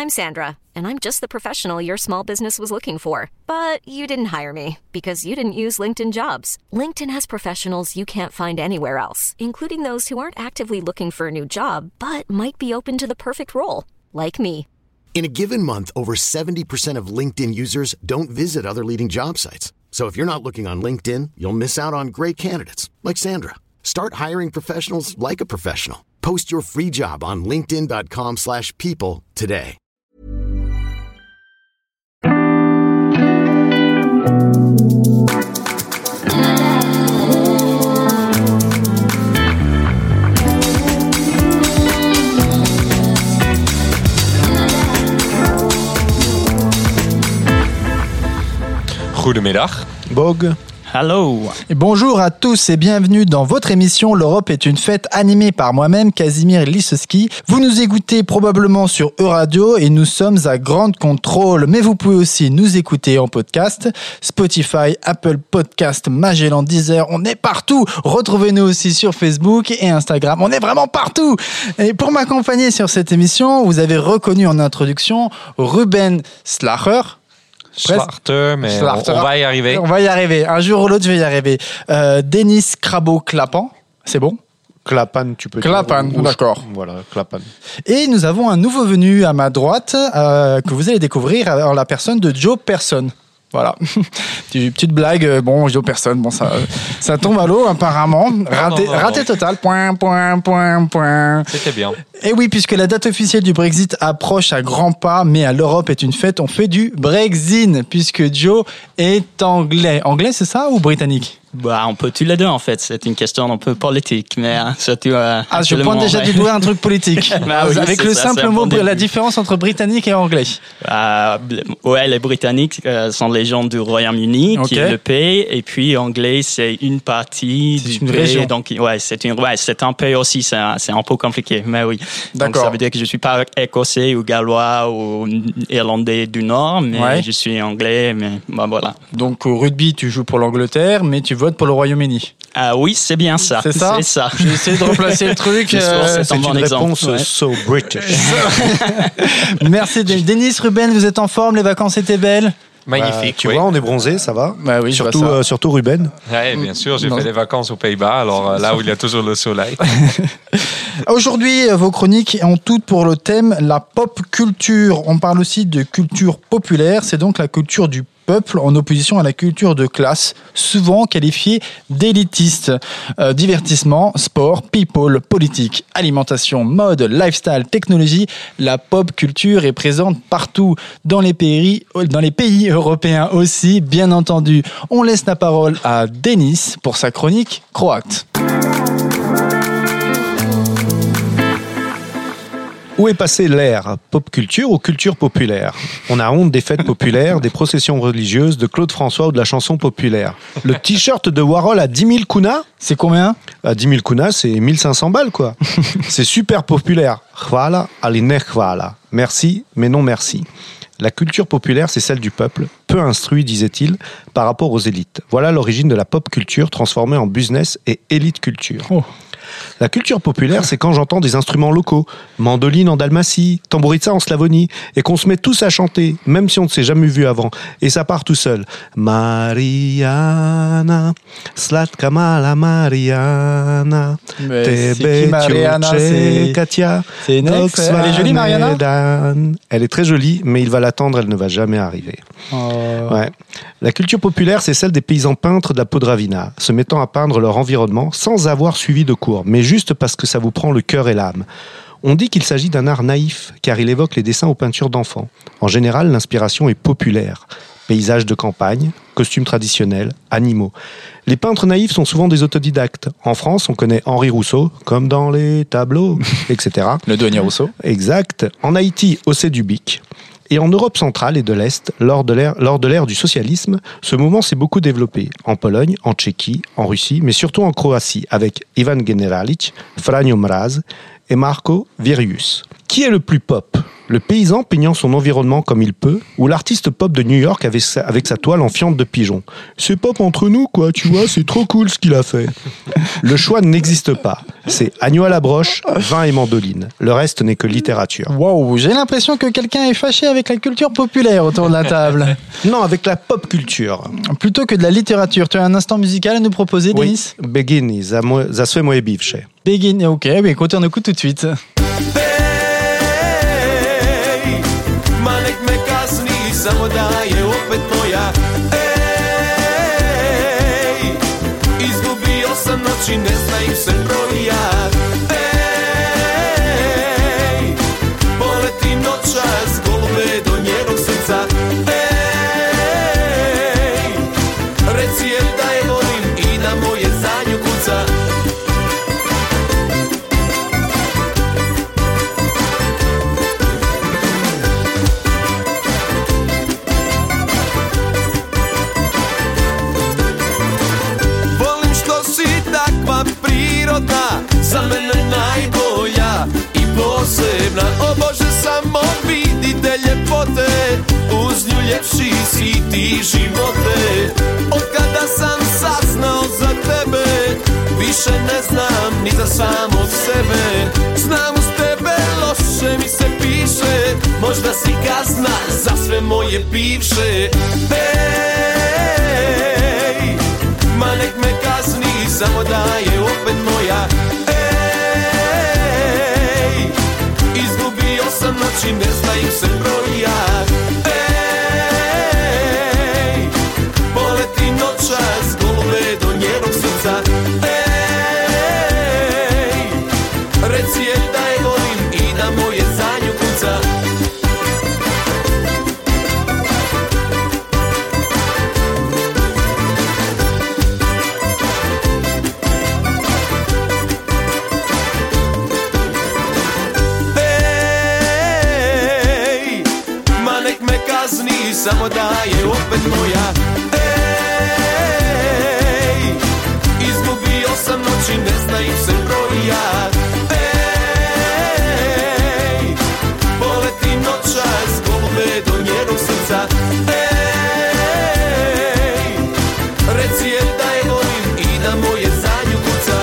I'm Sandra, and I'm just the professional your small business was looking for. But you didn't hire me because you didn't use LinkedIn Jobs. LinkedIn has professionals you can't find anywhere else, including those who aren't actively looking for a new job, but might be open to the perfect role, like me. In a given month, over 70% of LinkedIn users don't visit other leading job sites. So if you're not looking on LinkedIn, you'll miss out on great candidates like Sandra. Start hiring professionals like a professional. Post your free job on linkedin.com/people today. Goedemiddag. Bog. Hello. Et bonjour à tous et bienvenue dans votre émission L'Europe est une fête animée par moi-même, Casimir Lisowski. Vous nous écoutez probablement sur Euradio et nous sommes à Grande Contrôle. Mais vous pouvez aussi nous écouter en podcast. Spotify, Apple Podcast, Magellan, Deezer, on est partout. Retrouvez-nous aussi sur Facebook et Instagram. On est vraiment partout. Et pour m'accompagner sur cette émission, vous avez reconnu en introduction Ruben Slacher. Slachter, mais on va y arriver. On va y arriver. Un jour ou l'autre, je vais y arriver. Denis Crabo-Clapan, c'est bon ? Clapan, tu peux Clapan, dire. d'accord. Voilà, Clapan. Et nous avons un nouveau venu à ma droite que vous allez découvrir en la personne de Joe Person. Voilà. Petite blague, bon, Joe Person, bon, ça tombe à l'eau apparemment. Raté total. Point. C'était bien. Et oui, puisque la date officielle du Brexit approche à grands pas, mais à l'Europe est une fête, on fait du Brexit, puisque Joe est anglais. Anglais, c'est ça, ou britannique ? Bah, on peut tous les deux en fait. C'est une question un peu politique, mais surtout. Je pointe déjà du doigt un truc politique. Bah, oui, avec le ça, simple mot, la différence entre britannique et anglais. Ouais, les Britanniques sont les gens du Royaume-Uni qui le pays, et puis anglais c'est une partie du une pays. région. Donc c'est un pays aussi. C'est un peu compliqué, mais oui. D'accord. Donc ça veut dire que je suis pas écossais ou gallois ou irlandais du Nord, mais je suis anglais. Mais bah, voilà. Donc au rugby, tu joues pour l'Angleterre, mais tu votes pour le Royaume-Uni. Oui, c'est bien ça. C'est ça. J'ai essayé de replacer le truc. C'est une réponse so British. Merci Denis, Ruben, vous êtes en forme, les vacances étaient belles. Magnifique. Tu vois, on est bronzé, ça va. Bah oui, surtout Ruben. Oui, bien sûr, j'ai fait des vacances aux Pays-Bas, alors là où il y a toujours le soleil. Aujourd'hui, vos chroniques ont toutes pour le thème la pop culture. On parle aussi de culture populaire, c'est donc la culture du peuple en opposition à la culture de classe, souvent qualifiée d'élitiste. Divertissement, sport, people, politique, alimentation, mode, lifestyle, technologie, la pop culture est présente partout, dans les pays européens aussi, bien entendu. On laisse la parole à Denis pour sa chronique croate. Où est passée l'ère pop culture ou culture populaire ? On a honte des fêtes populaires, des processions religieuses, de Claude François ou de la chanson populaire. Le t-shirt de Warhol à 10 000 kuna ? C'est combien ? À 10 000 kuna, c'est 1500 balles, quoi. C'est super populaire. Hvala, ali ne hvala. Merci, mais non merci. La culture populaire, c'est celle du peuple, peu instruit, disait-il, par rapport aux élites. Voilà l'origine de la pop culture transformée en business et élite culture. Oh. La culture populaire, c'est quand j'entends des instruments locaux, mandoline en Dalmatie, tambouritsa en Slavonie, et qu'on se met tous à chanter, même si on ne s'est jamais vu avant, et ça part tout seul. Mariana, slatka mala Mariana, tebe tioche Katia. C'est une ex. Elle est jolie, Mariana ? Elle est très jolie, mais il va l'attendre, elle ne va jamais arriver. Ouais. La culture populaire, c'est celle des paysans peintres de la Podravina, se mettant à peindre leur environnement sans avoir suivi de cours, mais juste parce que ça vous prend le cœur et l'âme. On dit qu'il s'agit d'un art naïf, car il évoque les dessins aux peintures d'enfants. En général, l'inspiration est populaire. Paysages de campagne, costumes traditionnels, animaux. Les peintres naïfs sont souvent des autodidactes. En France, on connaît Henri Rousseau, comme dans les tableaux, etc. Le douanier Rousseau. Exact. En Haïti, Océ Dubic. Et en Europe centrale et de l'Est, lors de l'ère du socialisme, ce mouvement s'est beaucoup développé. En Pologne, en Tchéquie, en Russie, mais surtout en Croatie, avec Ivan Generalic, Franjo Mraz et Marko Virius. Qui est le plus pop ? Le paysan peignant son environnement comme il peut, ou l'artiste pop de New York avec sa toile en fiente de pigeon. C'est pop entre nous, quoi, tu vois, c'est trop cool ce qu'il a fait. Le choix n'existe pas. C'est agneau à la broche, vin et mandoline. Le reste n'est que littérature. Wow, j'ai l'impression que quelqu'un est fâché avec la culture populaire autour de la table. Non, avec la pop culture. Plutôt que de la littérature. Tu as un instant musical à nous proposer, Denis? Begin, za sve moje bivše. Begin, ok, mais écoute, on écoute tout de suite. Ma nek me kazni, samo da je opet moja. Ej, izgubio sam noći, ne znaju se brojat. Ej, poleti noćas, golube do njenog srca. Ej, reci je da je volim i da moje za nju kuca. Za mene najbolja i posebna. O Bože, samo vidite ljepote, uz nju ljepši si ti živote. Od kada sam saznao za tebe, više ne znam ni za samog sebe. Znam uz tebe loše mi se piše, možda si kazna za sve moje bivše. Ej, ma nek me kazni, samo da je opet moja. Noći ne znaju se brojat. Ej, poleti noćas, golube do njenog srca. Ej, reci je da je volim i da moje za nju kuca. Samo da je opet moja. Ej, izgubio sam noći, ne znaju se brojat. Ej, poleti noćas, golube do njenog srca. Ej, reci je da je volim i da moje za nju kuca.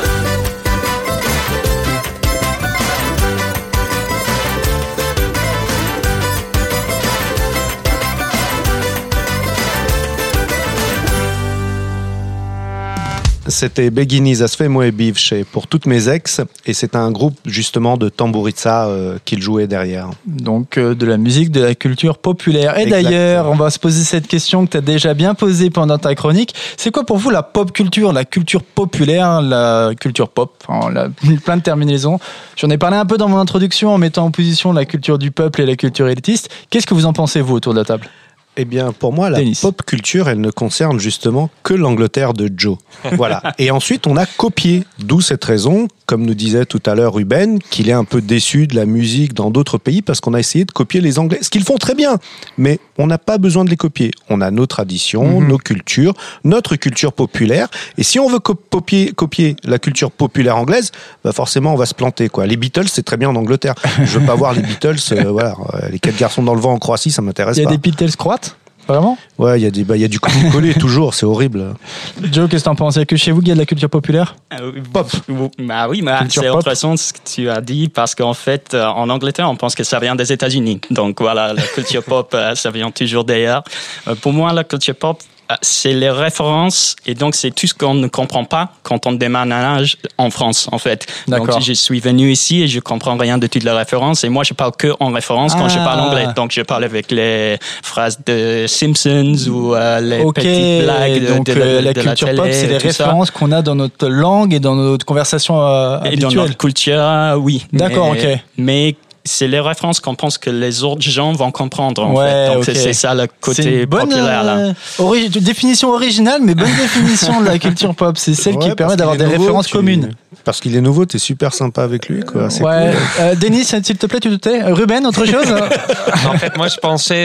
C'était Begini, za sve moje bivše pour toutes mes ex, et c'est un groupe justement de tambouritsa qu'il jouait derrière. Donc de la musique, de la culture populaire. Et Exactement. d'ailleurs, on va se poser cette question que tu as déjà bien posée pendant ta chronique. C'est quoi pour vous la pop culture, la culture populaire, la culture pop, enfin, plein de terminaisons. J'en ai parlé un peu dans mon introduction en mettant en position la culture du peuple et la culture élitiste. Qu'est-ce que vous en pensez, vous, autour de la table ? Eh bien, pour moi, la Denis. pop culture, elle ne concerne justement que l'Angleterre de Joe. Voilà. Et ensuite, on a copié. D'où cette raison, comme nous disait tout à l'heure Ruben, qu'il est un peu déçu de la musique dans d'autres pays parce qu'on a essayé de copier les Anglais. Ce qu'ils font très bien, mais on n'a pas besoin de les copier. On a nos traditions, nos cultures, notre culture populaire. Et si on veut copier la culture populaire anglaise, bah forcément, on va se planter, quoi. Les Beatles, c'est très bien en Angleterre. Je veux pas voir les Beatles, voilà. Les 4 garçons dans le vent en Croatie, ça m'intéresse pas. Il y a des Beatles croates ? Vraiment ? Ouais, il y a du copier-coller toujours, c'est horrible. Joe, qu'est-ce que t'en penses ? Est-ce que chez vous, il y a de la culture populaire ? Pop. Bah oui, mais Culture c'est pop. intéressant ce que tu as dit parce qu'en fait, en Angleterre, on pense que ça vient des États-Unis. Donc voilà, la culture pop, ça vient toujours d'ailleurs. Pour moi, la culture pop, c'est les références et donc c'est tout ce qu'on ne comprend pas quand on déménage en France en fait. D'accord. Donc je suis venu ici et je comprends rien de toutes les références et moi je parle que en référence quand je parle anglais. Donc je parle avec les phrases de Simpsons ou les petites blagues donc la culture télé, pop, c'est les références qu'on a dans notre langue et dans notre conversation et dans habituelle. notre culture, oui. D'accord, ok. Mais c'est les références qu'on pense que les autres gens vont comprendre en Ouais, fait. Donc ok. c'est ça le C'est côté une bonne populaire là. définition originale, mais bonne définition de la culture pop. C'est celle qui Ouais, permet parce d'avoir qu'il des est nouveau, références communes. Parce qu'il est nouveau, t'es super sympa avec lui, quoi. C'est Ouais. cool. Denis, s'il te plaît, tu te tais. Ruben, autre chose ? En fait, moi, je pensais,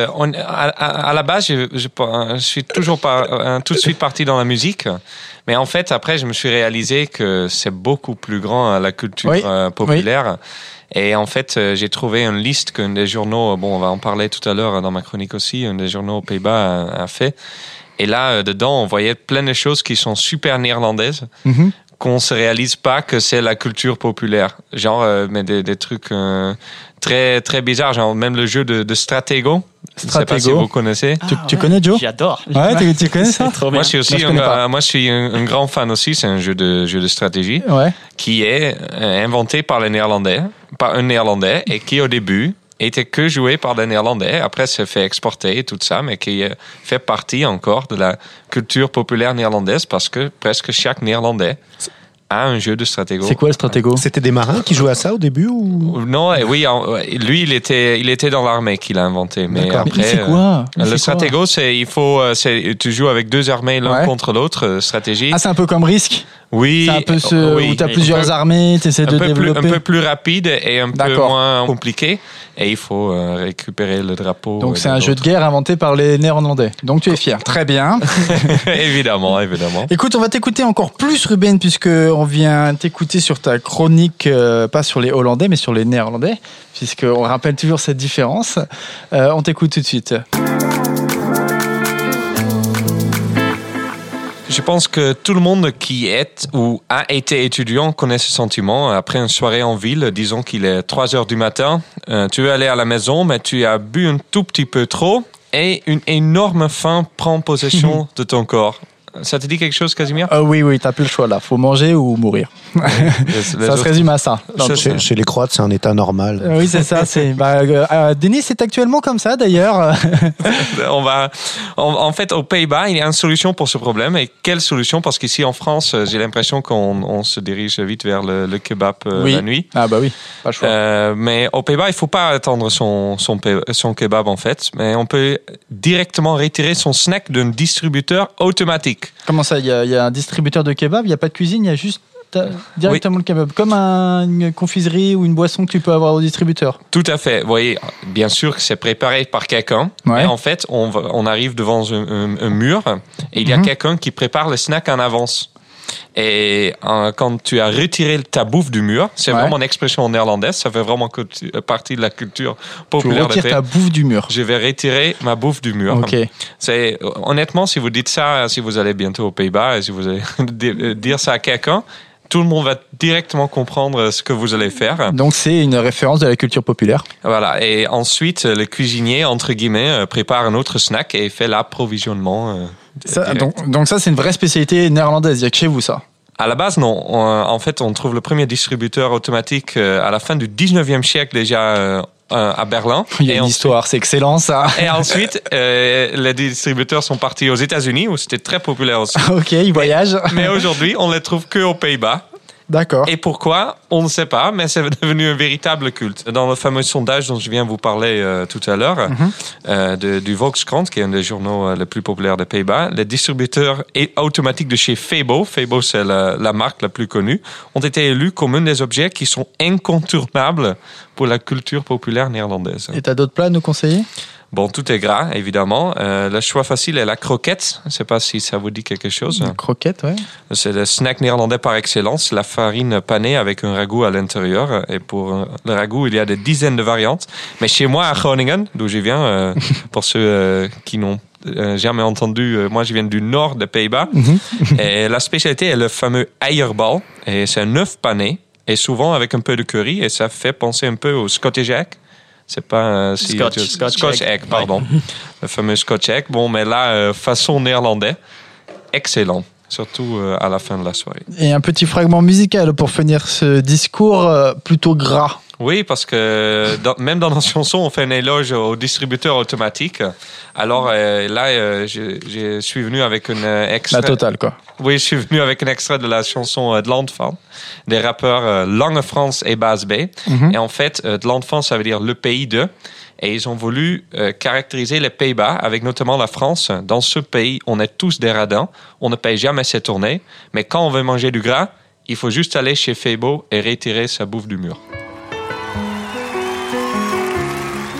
à la base, je suis toujours pas tout de suite parti dans la musique. Mais en fait, après, je me suis réalisé que c'est beaucoup plus grand, la culture Oui. populaire. Et en fait, j'ai trouvé une liste qu'un des journaux, on va en parler tout à l'heure dans ma chronique aussi, un des journaux aux Pays-Bas a fait. Et là, dedans, on voyait plein de choses qui sont super néerlandaises, qu'on se réalise pas que c'est la culture populaire. Genre, mais des trucs très, très bizarres, genre même le jeu de Stratego. Je ne sais pas si vous connaissez. Tu connais, Joe? J'adore. Ouais, tu connais ça? Moi, je suis aussi moi, je suis un grand fan aussi. C'est un jeu de stratégie qui est inventé par un Néerlandais et qui, au début, était que joué par des Néerlandais. Après, s'est fait exporter et tout ça, mais qui fait partie encore de la culture populaire néerlandaise parce que presque chaque Néerlandais a un jeu de Stratego. C'est quoi le Stratego? C'était des marins qui jouaient à ça au début ou... Non, oui, lui, il était dans l'armée qu'il a inventé. Mais D'accord. après, c'est quoi? Le Stratego, tu joues avec deux armées l'un contre l'autre, stratégie. Ah, c'est un peu comme Risk? Oui. C'est un peu où tu as plusieurs armées, tu essaies de développer. Un peu plus rapide et un peu moins compliqué. Et il faut récupérer le drapeau. Donc c'est un jeu de guerre inventé par les Néerlandais. Donc tu es fier. Très bien. Évidemment. Écoute, on va t'écouter encore plus, Ruben, puisqu'on vient t'écouter sur ta chronique, pas sur les Hollandais, mais sur les Néerlandais, puisqu'on rappelle toujours cette différence. On t'écoute tout de suite. Je pense que tout le monde qui est ou a été étudiant connaît ce sentiment. Après une soirée en ville, disons qu'il est 3h du matin, tu veux aller à la maison, mais tu as bu un tout petit peu trop et une énorme faim prend possession de ton corps. Ça te dit quelque chose, Casimir? Oui, t'as plus le choix là. Faut manger ou mourir. Ça se résume à ça. Chez les Croates, c'est un état normal. Oui, c'est ça. Denis, c'est actuellement comme ça d'ailleurs. En fait, aux Pays-Bas, il y a une solution pour ce problème. Et quelle solution? Parce qu'ici en France, j'ai l'impression qu'on se dirige vite vers le kebab la nuit. Ah bah oui, pas le choix. Mais aux Pays-Bas, il faut pas attendre son kebab en fait. Mais on peut directement retirer son snack d'un distributeur automatique. Comment ça? Il y a un distributeur de kebab, il n'y a pas de cuisine, il y a juste directement le kebab. Comme une confiserie ou une boisson que tu peux avoir au distributeur. Tout à fait. Vous voyez, bien sûr que c'est préparé par quelqu'un. Mais en fait, on arrive devant un mur et il y a quelqu'un qui prépare le snack en avance. Et quand tu as retiré ta bouffe du mur, c'est vraiment une expression néerlandaise, ça fait vraiment partie de la culture populaire. Tu retires ta bouffe du mur. Je vais retirer ma bouffe du mur. Okay. Honnêtement, si vous dites ça, si vous allez bientôt aux Pays-Bas et si vous allez dire ça à quelqu'un, tout le monde va directement comprendre ce que vous allez faire. Donc c'est une référence de la culture populaire. Voilà. Et ensuite, le cuisinier, entre guillemets, prépare un autre snack et fait l'approvisionnement. Donc ça, c'est une vraie spécialité néerlandaise. Il n'y a que chez vous, ça? À la base, non. En fait, on trouve le premier distributeur automatique à la fin du 19e siècle déjà à Berlin. Il y a une histoire, c'est excellent ça. Et ensuite, les distributeurs sont partis aux États-Unis où c'était très populaire aussi. Ok, ils voyagent. Mais aujourd'hui, on les trouve que aux Pays-Bas. D'accord. Et pourquoi? On ne sait pas, mais c'est devenu un véritable culte. Dans le fameux sondage dont je viens vous parler tout à l'heure, du Volkskrant, qui est un des journaux les plus populaires des Pays-Bas, les distributeurs automatiques de chez Febo, c'est la marque la plus connue, ont été élus comme un des objets qui sont incontournables pour la culture populaire néerlandaise. Et tu as d'autres plats à nous conseiller? Bon, tout est gras, évidemment. Le choix facile est la croquette. Je ne sais pas si ça vous dit quelque chose. La croquette, ouais. C'est le snack néerlandais par excellence, la farine panée avec un ragoût à l'intérieur. Et pour le ragoût, il y a des dizaines de variantes. Mais chez moi, à Groningen, d'où je viens, pour ceux qui n'ont jamais entendu, moi je viens du nord des Pays-Bas. Et la spécialité est le fameux eierbal. Et c'est un œuf pané, et souvent avec un peu de curry. Et ça fait penser un peu au Scottish egg. C'est pas Scotch egg, pardon. Le fameux Scotch egg. Bon, mais là, façon néerlandais, excellent. Surtout à la fin de la soirée. Et un petit fragment musical pour finir ce discours plutôt gras. Oui, parce que même dans nos chansons, on fait un éloge au distributeur automatique. Alors là, je suis venu avec une extrait. La totale, quoi. Oui, je suis venu avec un extrait de la chanson de l'Enfant, des rappeurs Lange France et Bas B. Et en fait, de l'Enfant, ça veut dire le pays de. Et ils ont voulu caractériser les Pays-Bas avec notamment la France. Dans ce pays, on est tous des radins. On ne paye jamais ses tournées. Mais quand on veut manger du gras, il faut juste aller chez Febo et retirer sa bouffe du mur.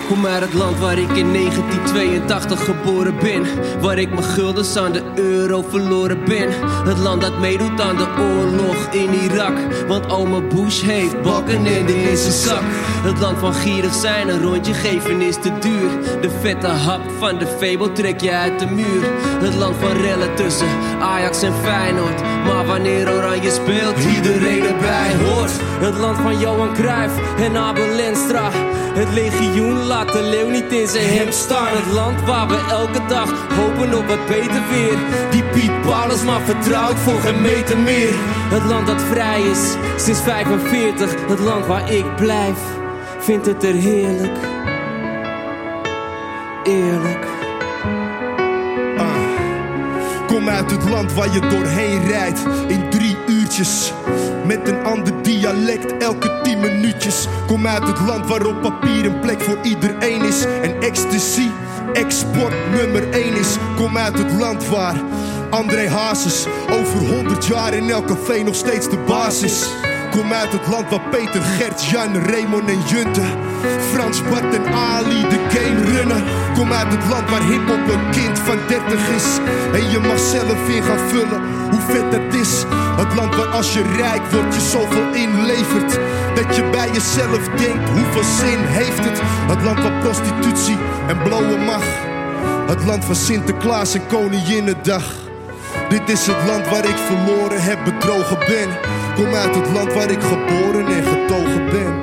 Kom uit het land waar ik in 1982 geboren ben. Waar ik mijn guldens aan de euro verloren ben. Het land dat meedoet aan de oorlog in Irak. Want oma Bush heeft balkenende in zijn zak. Het land van gierig zijn, een rondje geven is te duur. De vette hap van de Febo trek je uit de muur. Het land van rellen tussen Ajax en Feyenoord. Maar wanneer Oranje speelt, iedereen erbij hoort. Het land van Johan Cruijff en Abel Lenstra. Het legioen laat de leeuw niet in zijn hemd staan. Het land waar we elke dag hopen op wat beter weer. Die Piet Paulus, maar vertrouw ik voor geen meter meer. Het land dat vrij is sinds 45. Het land waar ik blijf, vindt het er heerlijk. Eerlijk. Kom uit het land waar je doorheen rijdt in 3 uurtjes. Met een ander dialect elke 10 minuutjes. Kom uit het land waar op papier een plek voor iedereen is. En ecstasy, export nummer 1 is. Kom uit het land waar André Hazes over 100 jaar in elk café nog steeds de baas is. Kom uit het land waar Peter, Gert, Jan, Raymond en Junte, Frans, Bart en Ali de game runnen. Kom uit het land waar hiphop een kind van 30 is. En je mag zelf in gaan vullen hoe vet dat is. Het land waar als je rijk wordt je zoveel inlevert dat je bij jezelf denkt, hoeveel zin heeft het? Het land waar prostitutie en blowen mag. Het land van Sinterklaas en Koninginnedag. Dit is het land waar ik verloren heb, bedrogen ben. Kom uit het land waar ik geboren en getogen ben.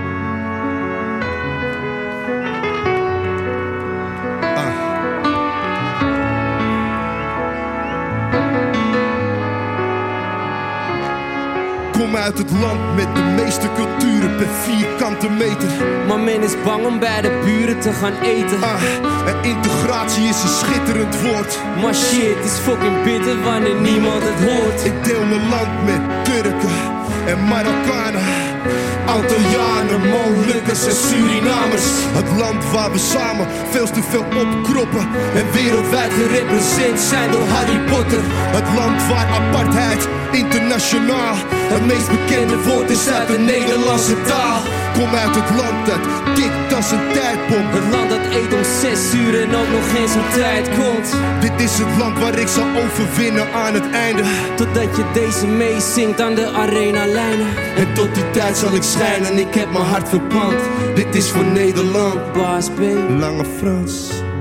Kom uit het land met de meeste culturen per vierkante meter. Maar men is bang om bij de buren te gaan eten. En integratie is een schitterend woord. Maar shit is fucking bitter wanneer niemand het hoort. Ik deel mijn land met Turken en Marokkanen, Antillianen, Molukkers en Surinamers. Het land waar we samen veel te veel opkroppen en wereldwijd gerepresenteerd zijn door Harry Potter. Het land waar apartheid internationaal het meest bekende woord is uit de Nederlandse taal. Kom uit het land dat kikt als een tijdbom. Het land dat eet om 6 uur en ook nog geen zijn tijd komt. Dit is het land waar ik zal overwinnen aan het einde. Totdat je deze meezingt aan de arenalijnen. En tot die tijd zal ik schijnen, ik heb mijn hart verpand. Dit is voor Nederland, Baas B, Lange Frans.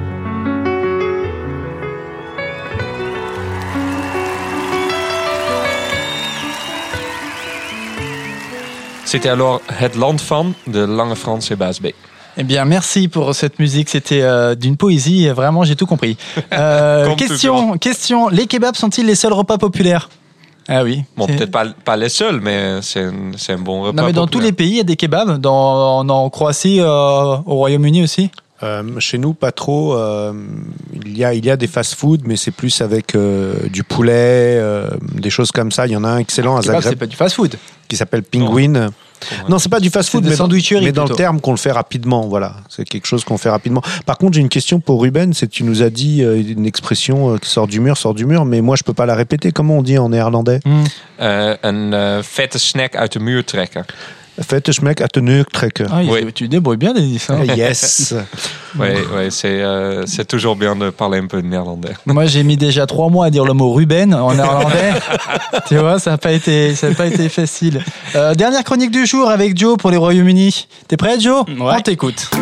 C'était alors Het Land van de Lange Frans et Baas B. Eh bien, merci pour cette musique. C'était d'une poésie. Vraiment, j'ai tout compris. Question. Les kebabs sont-ils les seuls repas populaires? Ah oui. Bon, peut-être pas les seuls, mais c'est un bon repas. Non, mais dans tous les pays, il y a des kebabs. En Croatie, au Royaume-Uni aussi. Chez nous, pas trop. Il y a des fast-food, mais c'est plus avec du poulet, des choses comme ça. Il y en a un excellent à Zagreb. C'est pas du fast-food. Qui s'appelle Penguin. Non, c'est pas du fast-food, mais dans le terme qu'on le fait rapidement. Voilà, c'est quelque chose qu'on fait rapidement. Par contre, j'ai une question pour Ruben. C'est que tu nous as dit une expression qui sort du mur, mais moi je peux pas la répéter. Comment on dit en néerlandais? Een vette snack uit de muur trekken. Vette snack uit de muur trekken. Ah, oui. Tu débrouilles bien, Denis. Hein? Yes. Oui, c'est toujours bien de parler un peu de néerlandais. Moi, j'ai mis déjà 3 mois à dire le mot Ruben en néerlandais. Tu vois, ça n'a pas été facile. Dernière chronique du jour avec Joe pour les Royaumes-Unis. T'es prêt, Joe? Ouais. On t'écoute.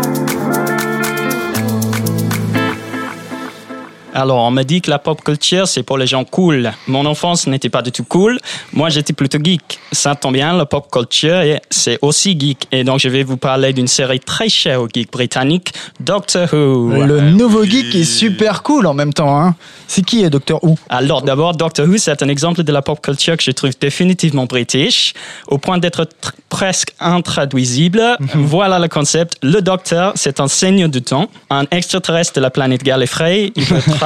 Alors, on m'a dit que la pop culture, c'est pour les gens cool. Mon enfance n'était pas du tout cool. Moi, j'étais plutôt geek. Ça tombe bien, la pop culture, c'est aussi geek. Et donc, je vais vous parler d'une série très chère aux geeks britanniques, Doctor Who. Le nouveau geek est super cool en même temps. Hein. C'est qui est Doctor Who? Alors, d'abord, Doctor Who, c'est un exemple de la pop culture que je trouve définitivement british, au point d'être presque intraduisible. Voilà le concept. Le Docteur, c'est un seigneur du temps, un extraterrestre de la planète Gallifrey. Il veut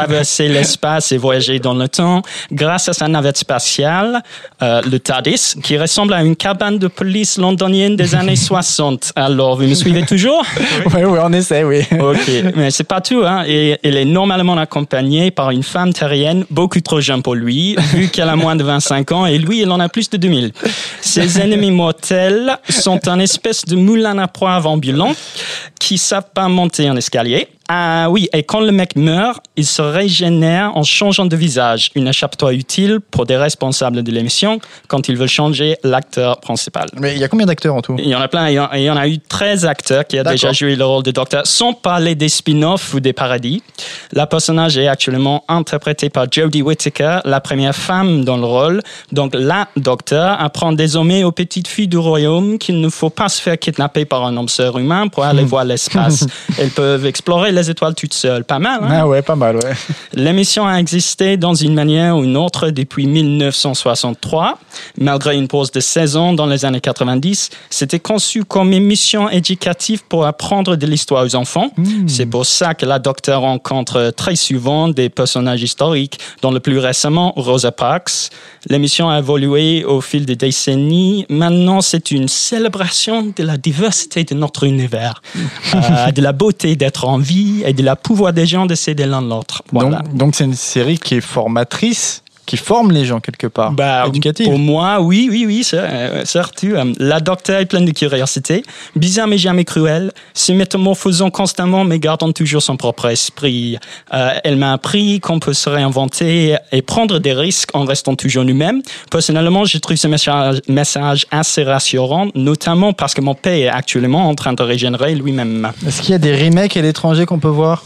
traverser l'espace et voyager dans le temps grâce à sa navette spatiale, le TARDIS, qui ressemble à une cabane de police londonienne des années 60. Alors, vous me suivez toujours? Oui, on essaie, oui. Ok, mais c'est pas tout, hein. Et il est normalement accompagné par une femme terrienne beaucoup trop jeune pour lui, vu qu'elle a moins de 25 ans, et lui, il en a plus de 2000. Ses ennemis mortels sont un espèce de moulin à poivre ambulant qui savent pas monter un escalier. Ah oui, et quand le mec meurt, il se régénère en changeant de visage. Une échappatoire utile pour des responsables de l'émission quand ils veulent changer l'acteur principal. Mais il y a combien d'acteurs en tout? Il y en a plein. Il y en a eu 13 acteurs qui ont déjà joué le rôle de Docteur, sans parler des spin-offs ou des parodies. La personnage est actuellement interprétée par Jodie Whittaker, la première femme dans le rôle. Donc la Docteur apprend désormais aux petites filles du royaume qu'il ne faut pas se faire kidnapper par un homme surhumain pour aller voir l'espace. Elles peuvent explorer les étoiles toutes seules. Pas mal, hein? Ah ouais, pas mal, ouais. L'émission a existé dans une manière ou une autre depuis 1963. Malgré une pause de 16 ans dans les années 90, c'était conçu comme émission éducative pour apprendre de l'histoire aux enfants. C'est pour ça que la Docteur rencontre très souvent des personnages historiques, dont le plus récemment Rosa Parks. L'émission a évolué au fil des décennies. Maintenant, c'est une célébration de la diversité de notre univers, de la beauté d'être en vie et de la pouvoir des gens de s'aider l'un l'autre. Voilà. Donc c'est une série qui est formatrice, qui forme les gens quelque part, éducative. Pour moi, oui, certes. La Docteur est pleine de curiosité, bizarre mais jamais cruelle, se métamorphosant constamment mais gardant toujours son propre esprit. Elle m'a appris qu'on peut se réinventer et prendre des risques en restant toujours nous-mêmes. Personnellement, je trouve ce message assez rassurant, notamment parce que mon père est actuellement en train de régénérer lui-même. Est-ce qu'il y a des remakes à l'étranger qu'on peut voir?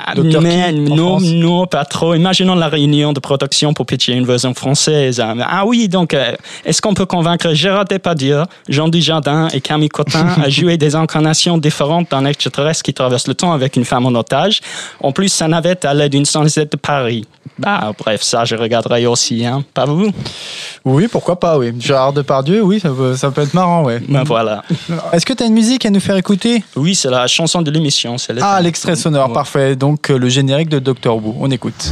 Non, pas trop. Imaginons la réunion de production pour pitcher une version française. Ah oui, donc, est-ce qu'on peut convaincre Gérard Depardieu, Jean Dujardin et Camille Cotin à jouer des incarnations différentes d'un extraterrestre qui traverse le temps avec une femme en otage? En plus, sa navette à l'aide d'une Sunset de Paris. Bref, ça, je regarderai aussi, hein. Pas vous? Oui, pourquoi pas, oui. Gérard Depardieu, oui, ça peut être marrant, ouais. Voilà. Est-ce que tu as une musique à nous faire écouter? Oui, c'est la chanson de l'émission. L'extrait sonore, ouais. Parfait. Donc, le générique de Dr. Who. On écoute.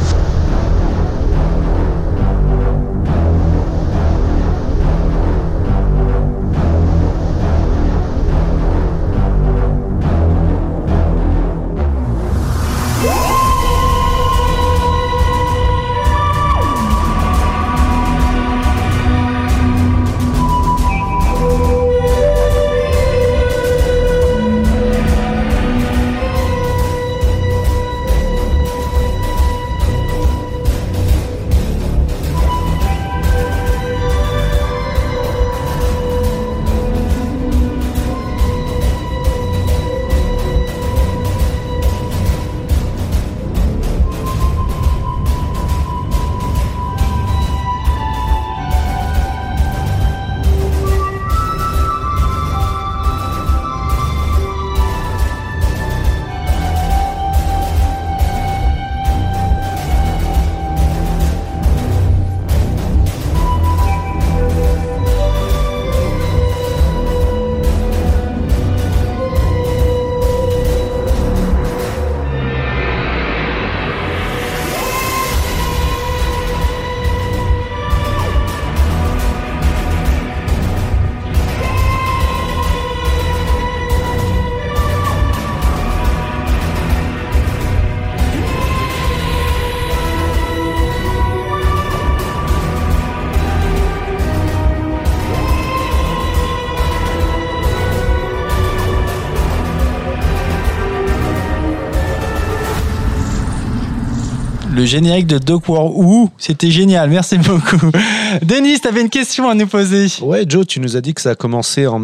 Le générique de Doctor Who, c'était génial, merci beaucoup. Denis, tu avais une question à nous poser. Ouais, Joe, tu nous as dit que ça a commencé en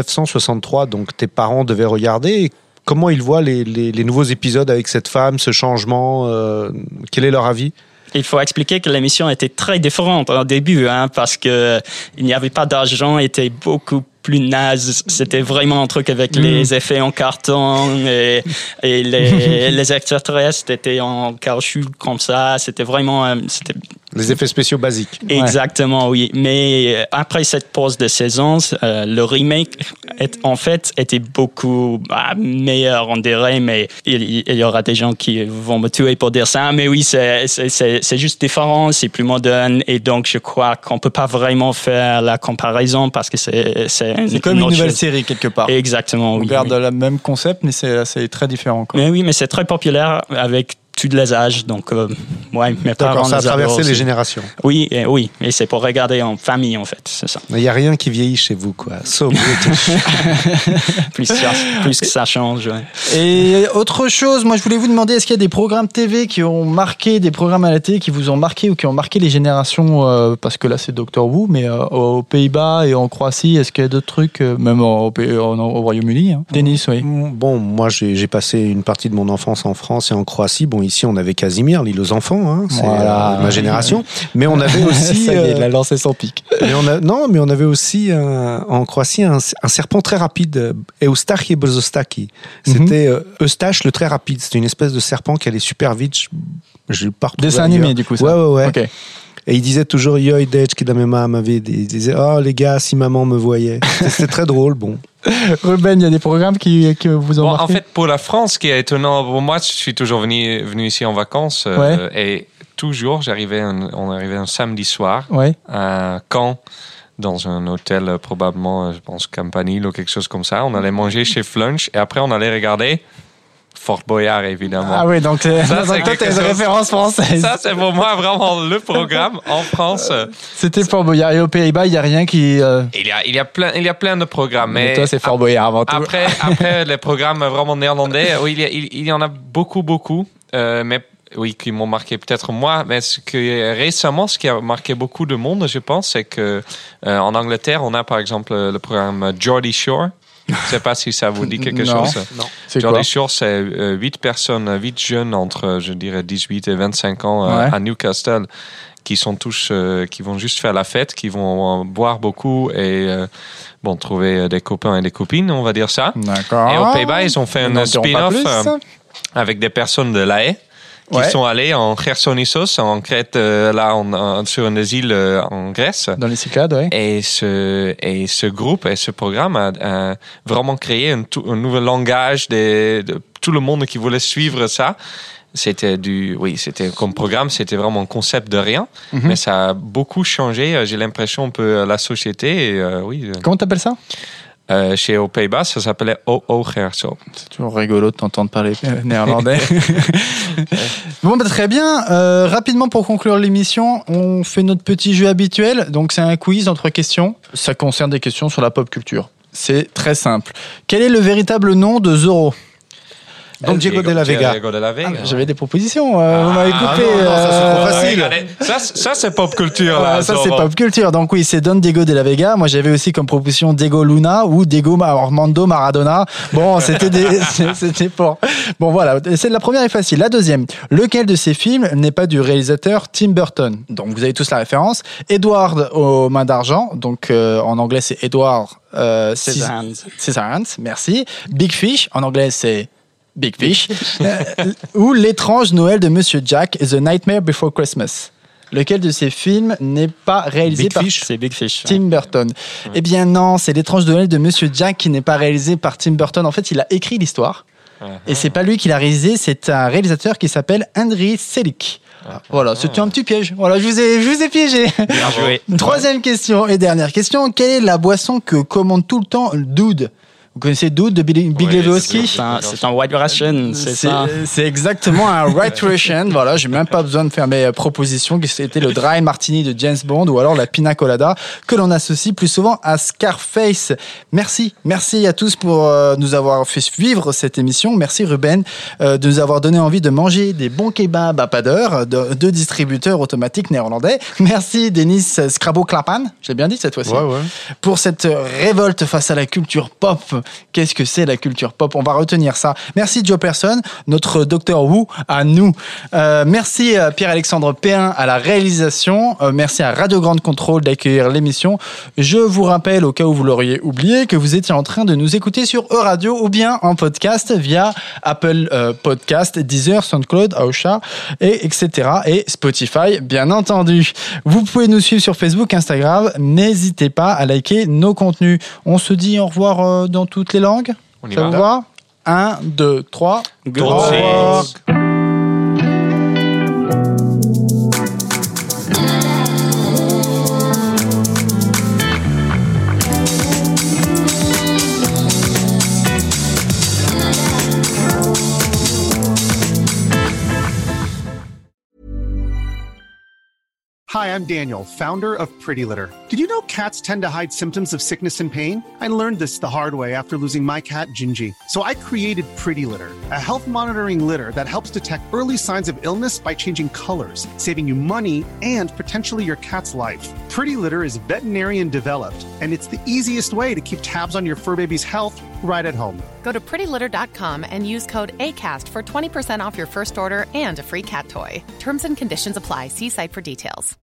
1963, donc tes parents devaient regarder. Comment ils voient les nouveaux épisodes avec cette femme, ce changement, quel est leur avis? Il faut expliquer que l'émission était très différente au début, hein, parce que il n'y avait pas d'argent, était beaucoup plus naze. C'était vraiment un truc avec les effets en carton et les extraterrestres étaient en caoutchouc comme ça. C'était vraiment, Les effets spéciaux basiques. Exactement, oui. Mais après cette pause de saison, le remake était beaucoup meilleur, on dirait. Mais il y aura des gens qui vont me tuer pour dire ça. Mais oui, c'est juste différent, c'est plus moderne. Et donc, je crois qu'on peut pas vraiment faire la comparaison parce que c'est comme une nouvelle série quelque part. Exactement, oui. On garde le même concept, mais c'est très différent, quoi. Mais oui, mais c'est très populaire avec tous les âges, donc mes parents. Ça a traversé les générations. Oui, et c'est pour regarder en famille en fait, c'est ça. Il n'y a rien qui vieillit chez vous, quoi. So British. plus que ça change. Ouais. Et autre chose, moi je voulais vous demander, est-ce qu'il y a des programmes TV qui ont marqué, des programmes à la télé qui vous ont marqué ou qui ont marqué les générations, parce que là c'est Doctor Who, mais aux Pays-Bas et en Croatie, est-ce qu'il y a d'autres trucs, même au Royaume-Uni, hein. Denis, oui. Bon, moi j'ai passé une partie de mon enfance en France et en Croatie. Bon, ici on avait Casimir, l'île aux enfants, hein, c'est ma génération. Mais on avait aussi. Ça y est, il a lancé son pic. Mais on avait aussi en Croatie un serpent très rapide, Eustache Brzostaki. C'était Eustache le très rapide. C'était une espèce de serpent qui allait super vite. Je partout. Dessin animé, du coup, ça. Ouais. Okay. Et il disait toujours Joj dečki da me mama vidi. Il disait oh les gars, si maman me voyait. C'était très drôle, bon. Ruben, il y a des programmes qui vous ont marqué? En fait, pour la France, ce qui est étonnant, pour moi, je suis toujours venu ici en vacances et toujours, on arrivait un samedi soir à Caen, dans un hôtel probablement, je pense Campanile ou quelque chose comme ça. On allait manger chez Flunch et après on allait regarder Fort Boyard, évidemment. Ah oui, donc toi, t'as une référence française. Ça, c'est pour moi vraiment le programme en France. C'était Fort Boyard. Et aux Pays-Bas, il n'y a rien qui... Il y a plein de programmes. Mais toi, c'est Fort Boyard avant tout. Après les programmes vraiment néerlandais, oui, il y en a beaucoup. Mais oui, qui m'ont marqué peut-être moi. Mais récemment, ce qui a marqué beaucoup de monde, je pense, c'est que en Angleterre, on a par exemple le programme Geordie Shore. Je ne sais pas si ça vous dit quelque chose. Non. Geordie Shore, c'est 8 jeunes entre, je dirais, 18 et 25 ans à Newcastle, qui sont tous, qui vont juste faire la fête, qui vont boire beaucoup et trouver des copains et des copines, on va dire ça. D'accord. Et aux Pays-Bas, ils ont fait un spin-off avec des personnes de La Haye. Qui sont allés en Chersonissos, en Crète, sur une île en Grèce. Dans les Cyclades, oui. Et ce groupe et ce programme a vraiment créé un nouveau langage de tout le monde qui voulait suivre ça. C'était comme programme, c'était vraiment un concept de rien, mais ça a beaucoup changé. J'ai l'impression un peu la société. Et, Comment t'appelles ça? Chez aux Pays-Bas, ça s'appelait O Gerso. C'est toujours rigolo de t'entendre parler néerlandais. Bon, très bien. Rapidement, pour conclure l'émission, on fait notre petit jeu habituel. Donc, c'est un quiz en 3 questions. Ça concerne des questions sur la pop culture. C'est très simple. Quel est le véritable nom de Zorro? Donc Diego de la Vega. J'avais des propositions. Vous m'avez coupé. Ça c'est trop facile. Ça c'est pop culture. Là, ça c'est pop culture. Donc oui, c'est Don Diego de la Vega. Moi j'avais aussi comme proposition Diego Luna ou Diego Armando Maradona. Bon, c'était pour. Bon voilà, c'est la première est facile. La deuxième, lequel de ces films n'est pas du réalisateur Tim Burton? Donc vous avez tous la référence. Edward aux mains d'argent. Donc en anglais c'est Edward Scissorhands. Merci. Big Fish. En anglais c'est Big Fish, ou L'étrange Noël de Monsieur Jack, The Nightmare Before Christmas. Lequel de ces films n'est pas réalisé par Big Fish, Tim Burton? Eh bien non, c'est L'étrange Noël de Monsieur Jack qui n'est pas réalisé par Tim Burton. En fait, il a écrit l'histoire, et c'est pas lui qui l'a réalisé, c'est un réalisateur qui s'appelle Henry Selick. Voilà, c'était un petit piège. Voilà, je vous ai piégé. Bien joué. Troisième question et dernière question. Quelle est la boisson que commande tout le temps Dude? Vous connaissez Dude de Big Lebowski? C'est un White Russian, c'est ça. C'est exactement un White Russian. Voilà, j'ai même pas besoin de faire mes propositions. C'était le Dry Martini de James Bond ou alors la Pina Colada que l'on associe plus souvent à Scarface. Merci à tous pour nous avoir fait vivre cette émission. Merci Ruben de nous avoir donné envie de manger des bons kebabs à pas d'heure de distributeurs automatiques néerlandais. Merci Denis Scrabo Klapan, j'ai bien dit cette fois-ci, pour cette révolte face à la culture pop qu'est-ce que c'est la culture pop. On va retenir ça. Merci Joe Person, notre Docteur Who à nous. Merci Pierre-Alexandre Péin à la réalisation. Merci à Radio Grande Contrôle d'accueillir l'émission. Je vous rappelle, au cas où vous l'auriez oublié, que vous étiez en train de nous écouter sur E-Radio ou bien en podcast via Apple Podcast, Deezer, SoundCloud, Aosha, etc. et Spotify, bien entendu. Vous pouvez nous suivre sur Facebook, Instagram. N'hésitez pas à liker nos contenus. On se dit au revoir dans toutes les langues. On y Ça va. vous va ? 1, 2, 3. Good Au revoir. Hi, I'm Daniel, founder of Pretty Litter. Did you know cats tend to hide symptoms of sickness and pain? I learned this the hard way after losing my cat, Gingy. So I created Pretty Litter, a health monitoring litter that helps detect early signs of illness by changing colors, saving you money and potentially your cat's life. Pretty Litter is veterinarian developed, and it's the easiest way to keep tabs on your fur baby's health right at home. Go to prettylitter.com and use code ACAST for 20% off your first order and a free cat toy. Terms and conditions apply. See site for details.